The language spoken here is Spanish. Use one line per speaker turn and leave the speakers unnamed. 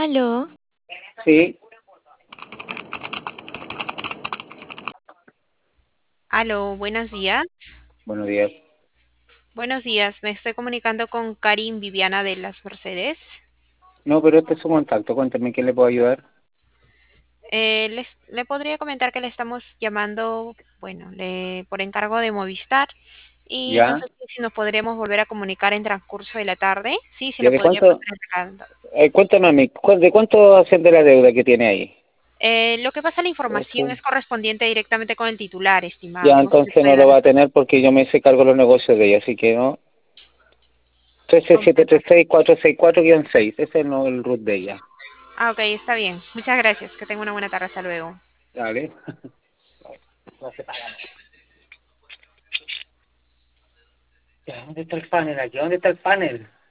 Aló,
Sí,
Aló, buenos días.
buenos días.
Buenos días, me estoy comunicando con Karin Viviana de las Mercedes.
No, pero este es su contacto. Cuéntame, ¿quién le puedo ayudar?
Le podría comentar que le estamos llamando, bueno, por encargo de Movistar y no
¿Ya?
sé si nos podríamos volver a comunicar en transcurso de la tarde. Sí, se
¿Ya
lo
de
podría
cuánto?
pasar el recado.
Cuéntame a mí, ¿de cuánto asciende la deuda que tiene ahí?
Lo que pasa, la información
Ojo.
es correspondiente directamente con el titular, estimado.
Ya,
No sé si
entonces
puede
no lo
dar
va a tener porque yo me hice cargo de los negocios de ella, así que no.
comprendo.
13736-464-6, ese es el root de ella.
Ah, ok, está bien. Muchas gracias. Que tenga una buena tarde. Hasta luego.
Dale. No se paga. Ya, ¿dónde está el panel aquí? ¿Dónde está el panel?